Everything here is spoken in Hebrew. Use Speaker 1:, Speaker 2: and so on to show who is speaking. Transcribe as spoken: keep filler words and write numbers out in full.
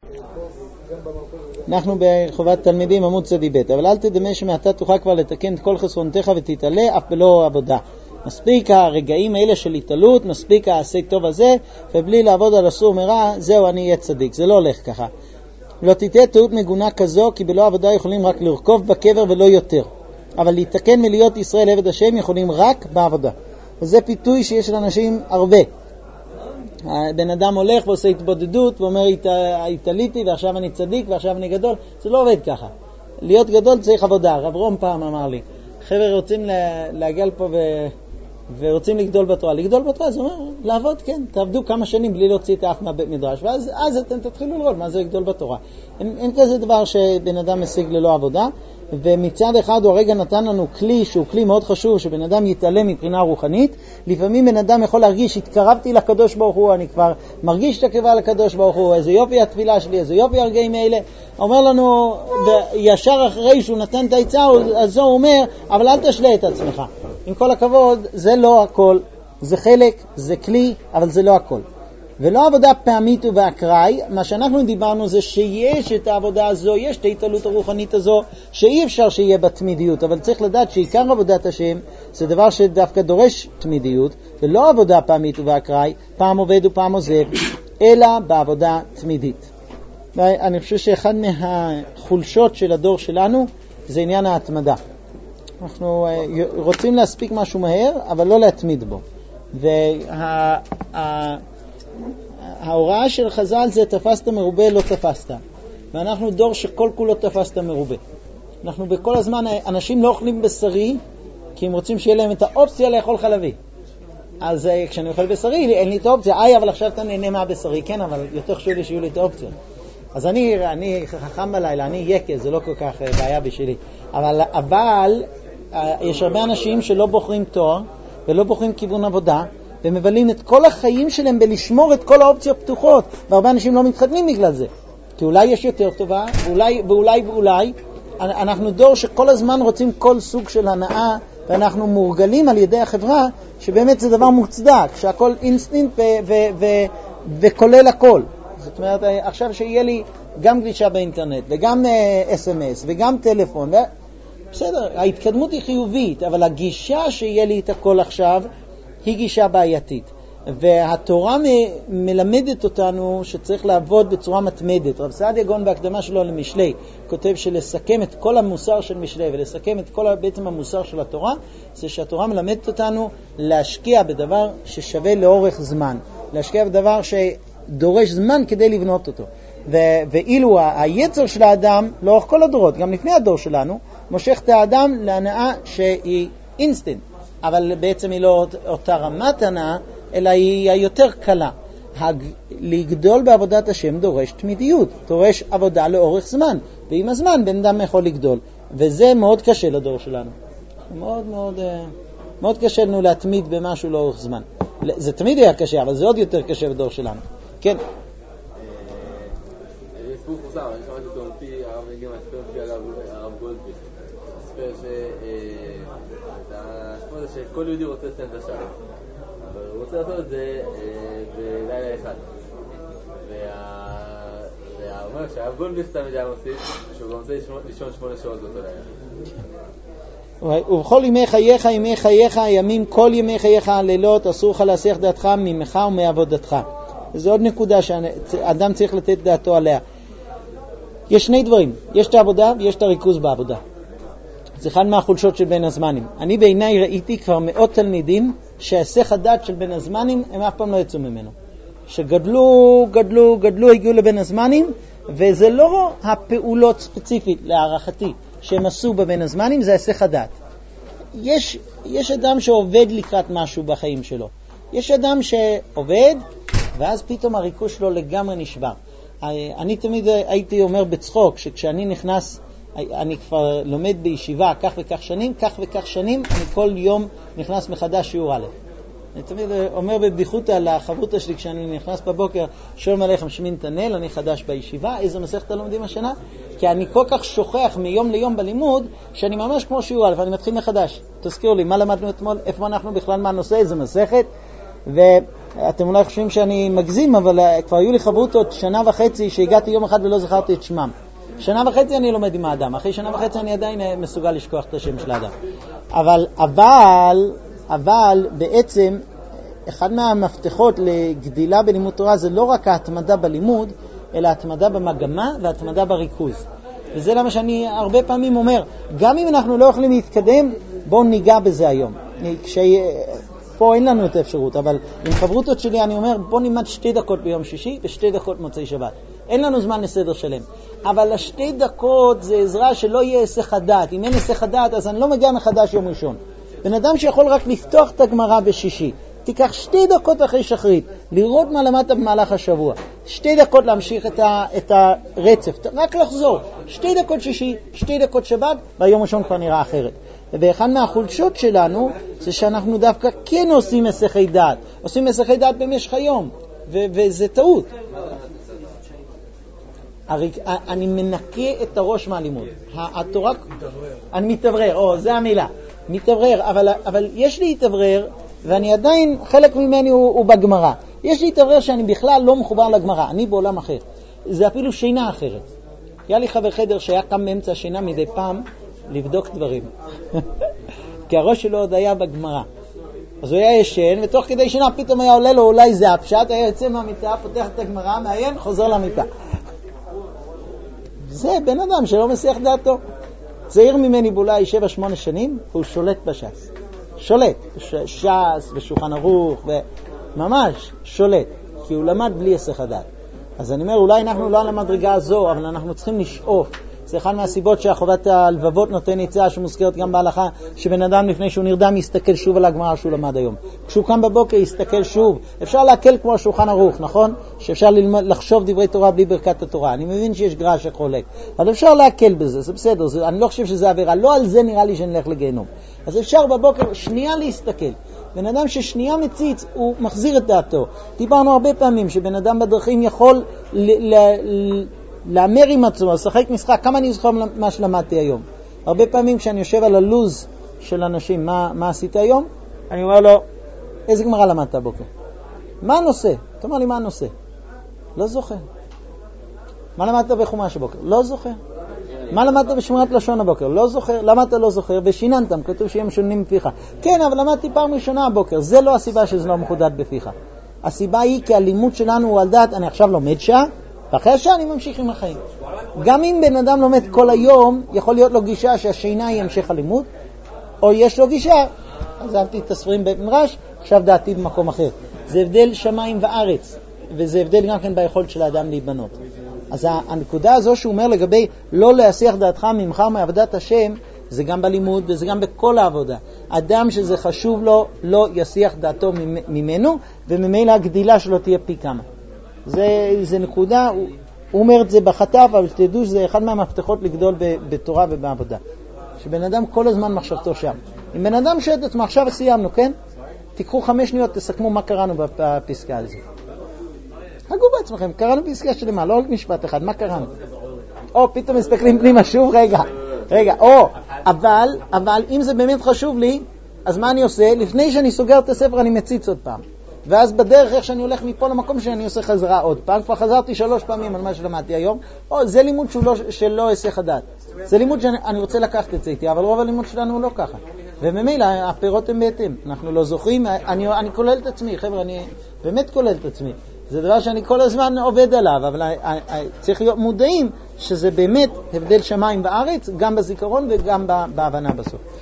Speaker 1: אנחנו בחובת תלמידים עמוד צדי ב', אבל אל תדמה שמעתה תוכל כבר לתקן את כל חסרונותיך ותתעלה אף בלא עבודה. מספיק הרגעים האלה של התעלות, מספיק העשה טוב הזה, ובלי לעבוד על אסור מרע, זהו אני אהיה צדיק. זה לא הולך ככה. לא תתהיה טעות מגונה כזו, כי בלא עבודה יכולים רק לרכוב בקבר ולא יותר. אבל להתקן מלהיות ישראל עבד השם יכולים רק בעבודה. וזה פיתוי שיש לאנשים הרבה. בן אדם הולך ועושה התבודדות ואומר התעליתי ועכשיו אני צדיק ועכשיו אני גדול. זה לא עובד ככה. להיות גדול צריך עבודה. רב רום פעם אמר לי, חבר'ה רוצים להגיע לפה ו... ורוצים לגדול בתורה. לגדול בתורה זה אומר לעבוד, כן, תעבדו כמה שנים בלי להוציא את האף מהבית מדרש, ואז אז אתם תתחילו לראות מה זה לגדול בתורה. אין, אין כזה דבר שבן אדם משיג ללא עבודה, ומצד אחד הוא הרגע נתן לנו כלי שהוא כלי מאוד חשוב, שבן אדם יתעלם מבחינה רוחנית. לפעמים בן אדם יכול להרגיש, התקרבתי לקדוש ברוך הוא, אני כבר מרגיש את הקרבה לקדוש ברוך הוא, איזה יופי התפילה שלי, איזה יופי הרגעים האלה. אומר לנו, ישר אחרי שהוא נתן את העצה, אז הוא אומר, אבל אל תשלה את עצמך. עם כל הכבוד, זה לא הכל, זה חלק, זה כלי, אבל זה לא הכל. ולא עבודה פעמית ובאקראי, מה שאנחנו דיברנו זה שיש את העבודה הזו, יש את ההתעלות הרוחנית הזו, שאי אפשר שיהיה בתמידיות, אבל צריך לדעת שעיקר עבודת השם זה דבר שדווקא דורש תמידיות, ולא עבודה פעמית ובאקראי, פעם עובד ופעם עוזב, אלא בעבודה תמידית. ואני חושב שאחד מהחולשות של הדור שלנו זה עניין ההתמדה. אנחנו רוצים להספיק משהו מהר, אבל לא להתמיד בו. וההוראה של חז"ל זה תפסת מרובה, לא תפסת. ואנחנו דור שכל כולו תפסת מרובה. אנחנו בכל הזמן, אנשים לא אוכלים בשרי, כי הם רוצים שיהיה להם את האופציה לאכול חלבי. אז כשאני אוכל בשרי, אין לי את האופציה. איי, אבל עכשיו אתה נהנה מהבשרי, כן, אבל יותר חשוב לי שיהיו לי את האופציות. אז אני, אני חכם בלילה, אני יקה, זה לא כל כך בעיה בשבילי. אבל, אבל יש הרבה אנשים שלא בוחרים תואר ולא בוחרים כיוון עבודה, ומבלים את כל החיים שלהם בלשמור את כל האופציות פתוחות, והרבה אנשים לא מתחתנים בגלל זה. כי אולי יש יותר טובה, ואולי, ואולי, ואולי. אנחנו דור שכל הזמן רוצים כל סוג של הנאה, ואנחנו מורגלים על ידי החברה, שבאמת זה דבר מוצדק, שהכל אינסטינקט ו- ו- ו- וכולל הכל. זאת אומרת, עכשיו שיהיה לי גם גלישה באינטרנט, וגם אס אם אס, וגם טלפון, ו... בסדר, ההתקדמות היא חיובית, אבל הגישה שיהיה לי את הכל עכשיו, היא גישה בעייתית. והתורה מ- מלמדת אותנו שצריך לעבוד בצורה מתמדת. רב סעדיה גאון בהקדמה שלו למשלי, כותב שלסכם את כל המוסר של משלי, ולסכם את כל בעצם המוסר של התורה, זה שהתורה מלמדת אותנו להשקיע בדבר ששווה לאורך זמן. להשקיע בדבר ש... דורש זמן כדי לבנות אותו. ו- ואילו היצר של האדם, לאורך כל הדורות, גם לפני הדור שלנו, מושך את האדם להנאה שהיא אינסטנט, אבל בעצם היא לא אותה רמת הנאה, אלא היא היותר קלה. הג- לגדול בעבודת השם דורש תמידיות, דורש עבודה לאורך זמן, ועם הזמן בן אדם יכול לגדול, וזה מאוד קשה לדור שלנו. מאוד מאוד, מאוד קשה לנו להתמיד במשהו לאורך זמן. זה תמיד היה קשה, אבל זה עוד יותר קשה בדור שלנו. כן.
Speaker 2: יש סיפור מפורסם, אני שמעתי אותו מפי הרב נגיע מהספר מפי הרב גולדביך. הספר שכל יהודי רוצה לסיים את השעה, אבל הוא רוצה לעשות את זה בלילה אחד. והאומר שהרב גולדביך תמיד היה מוסיף שהוא גם רוצה לישון שמונה שעות באותו לילה.
Speaker 1: ובכל ימי חייך, ימי חייך, ימים כל ימי חייך הלילות, אסור לך להסיח דעתך ממך ומעבודתך. זו עוד נקודה שאדם צריך לתת דעתו עליה. יש שני דברים, יש את העבודה ויש את הריכוז בעבודה. זה אחד מהחולשות של בין הזמנים. אני בעיניי ראיתי כבר מאות תלמידים שהסך הדעת של בין הזמנים הם אף פעם לא יצאו ממנו. שגדלו, גדלו, גדלו, הגיעו לבין הזמנים, וזה לא הפעולות ספציפית להערכתי שהם עשו בבין הזמנים, זה הסך הדעת. יש, יש אדם שעובד לקראת משהו בחיים שלו. יש אדם שעובד, ואז פתאום הריכוז שלו לגמרי נשבר. אני תמיד הייתי אומר בצחוק, שכשאני נכנס, אני כבר לומד בישיבה כך וכך שנים, כך וכך שנים, אני כל יום נכנס מחדש שיעור א'. אני תמיד אומר בבדיחות על החברותה שלי, כשאני נכנס בבוקר, שואלים עליכם שמין תנל, אני חדש בישיבה, איזה מסכת לומדים השנה? כי אני כל כך שוכח מיום ליום בלימוד, שאני ממש כמו שיעור א', ואני מתחיל מחדש. תזכירו לי, מה למדנו אתמול? איפה אנחנו בכלל מה הנושא? איזה מסכת? ו... אתם אולי חושבים שאני מגזים, אבל כבר היו לי חברותות שנה וחצי שהגעתי יום אחד ולא זכרתי את שמם. שנה וחצי אני לומד עם האדם, אחרי שנה וחצי אני עדיין מסוגל לשכוח את השם של האדם. אבל, אבל, אבל בעצם אחד מהמפתחות לגדילה בלימוד תורה זה לא רק ההתמדה בלימוד, אלא ההתמדה במגמה וההתמדה בריכוז. וזה למה שאני הרבה פעמים אומר, גם אם אנחנו לא יכולים להתקדם, בואו ניגע בזה היום. כשי... פה אין לנו את האפשרות, אבל עם חברותות שלי אני אומר, בואו נלמד שתי דקות ביום שישי ושתי דקות מוצאי שבת. אין לנו זמן לסדר שלם. אבל השתי דקות זה עזרה שלא יהיה היסח הדעת. אם אין היסח הדעת, אז אני לא מגיע מחדש יום ראשון. בן אדם שיכול רק לפתוח את הגמרא בשישי, תיקח שתי דקות אחרי שחרית, לראות מה למדת במהלך השבוע. שתי דקות להמשיך את, ה, את הרצף, רק לחזור. שתי דקות שישי, שתי דקות שבת, והיום ראשון כבר נראה אחרת. ואחד מהחולשות שלנו זה שאנחנו דווקא כן עושים מסכי דעת. עושים מסכי דעת במשך היום, ו- וזה טעות. אני מנקה את הראש מהלימוד. התורה... אני מתברר, או, זה המילה. מתברר, אבל, אבל יש לי התברר, ואני עדיין, חלק ממני הוא, הוא בגמרא. יש לי התברר שאני בכלל לא מחובר לגמרא, אני בעולם אחר. זה אפילו שינה אחרת. היה לי חבר חדר שהיה קם באמצע השינה מדי פעם לבדוק דברים. כי הראש שלו עוד היה בגמרא. אז הוא היה ישן, ותוך כדי שינה פתאום היה עולה לו אולי זה הפשט, היה יוצא מהמיטה, פותח את הגמרא, מעיין, חוזר למיטה. זה בן אדם שלא מסיח דעתו. צעיר ממני בולי שבע שמונה שנים, והוא שולט בש"ס. שולט. ש"ס ושולחן ערוך, וממש שולט. כי הוא למד בלי היסח הדעת. אז אני אומר, אולי אנחנו לא על המדרגה הזו, אבל אנחנו צריכים לשאוף. זה אחד מהסיבות שהחובת הלבבות נותן יצאה שמוזכרת גם בהלכה, שבן אדם לפני שהוא נרדם יסתכל שוב על הגמרא שהוא למד היום. כשהוא קם בבוקר יסתכל שוב. אפשר להקל כמו השולחן ערוך, נכון? שאפשר ללמוד, לחשוב דברי תורה בלי ברכת התורה. אני מבין שיש גרע שחולק, אבל אפשר להקל בזה, זה בסדר. זה, אני לא חושב שזה עבירה, לא על זה נראה לי שנלך לגיהנום. אז אפשר בבוקר שנייה להסתכל. בן אדם ששנייה מציץ, הוא מחזיר את דעתו. דיברנו הרבה פעמים שבן אדם בדרכים יכול ל- ל- ל- לאמר עם עצמו, לשחק משחק, כמה אני זוכר מה שלמדתי היום. הרבה פעמים כשאני יושב על הלוז של אנשים, מה, מה עשית היום? אני אומר לו, איזה גמרא למדת הבוקר? מה הנושא? תאמר לי מה הנושא? לא זוכר. מה למדת בחומש הבוקר? לא זוכר. מה למדת בשמירת לשון הבוקר? לא זוכר. למה אתה לא זוכר? ושיננתם, כתוב שהם שונים בפיך. כן, אבל למדתי פעם ראשונה הבוקר. זה לא הסיבה שזה לא מחודד בפיך. הסיבה היא כי הלימוד שלנו הוא על דעת, אני עכשיו לומד שעה, ואחרי השעה אני ממשיך עם החיים. גם אם בן אדם לומד כל היום, יכול להיות לו גישה שהשינה היא המשך הלימוד, או יש לו גישה, עזבתי את הספרים בית מדרש, עכשיו דעתי במקום אחר. זה הבדל שמיים וארץ, וזה הבדל גם כן ביכולת של האדם להיבנות. אז הנקודה הזו שהוא אומר לגבי לא להסיח דעתך ממך מעבודת השם, זה גם בלימוד וזה גם בכל העבודה. אדם שזה חשוב לו, לא יסיח דעתו ממנו, וממילא הגדילה שלו תהיה פי כמה. זה, זה נקודה, הוא, הוא אומר את זה בחטף, אבל תדעו שזה אחד מהמפתחות לגדול בתורה ובעבודה. שבן אדם כל הזמן מחשבתו שם. אם בן אדם שואל את עצמו, עכשיו סיימנו, כן? תיקחו חמש שניות, תסכמו מה קראנו בפסקה הזו. הגו בעצמכם, קראנו פסקה שלמה, לא רק משפט אחד, מה קראנו? או, פתאום מסתכלים פנימה שוב, רגע, רגע, או, אבל, אבל אם זה באמת חשוב לי, אז מה אני עושה? לפני שאני סוגר את הספר אני מציץ עוד פעם. ואז בדרך איך שאני הולך מפה למקום שאני עושה חזרה עוד פעם, כבר חזרתי שלוש פעמים על מה שלמדתי היום, או, זה לימוד שהוא לא, שלא היסח הדעת. זה לימוד שאני רוצה לקחת את זה איתי, אבל רוב הלימוד שלנו הוא לא ככה. וממילא הפירות הם בהתאם. אנחנו לא זוכרים, אני, אני כולל את עצמי, חבר'ה, אני באמת כולל את עצמי. זה דבר שאני כל הזמן עובד עליו, אבל צריך להיות מודעים שזה באמת הבדל שמיים בארץ, גם בזיכרון וגם בהבנה בסוף.